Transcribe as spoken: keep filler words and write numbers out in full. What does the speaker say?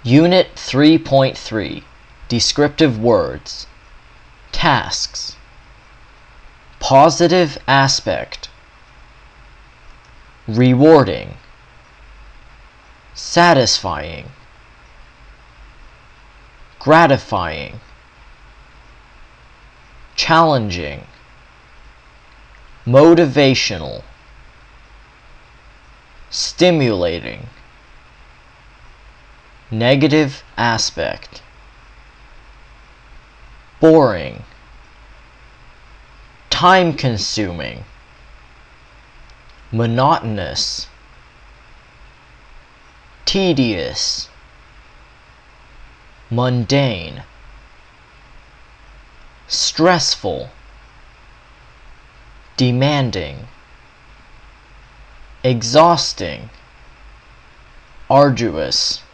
Unit three point three Descriptive Words. Tasks. Positive aspect. Rewarding. Satisfying. Gratifying. Challenging. Motivational. Stimulating. Negative aspect. Boring. Time-consuming. Monotonous. Tedious. Mundane. Stressful. Demanding. Exhausting. Arduous.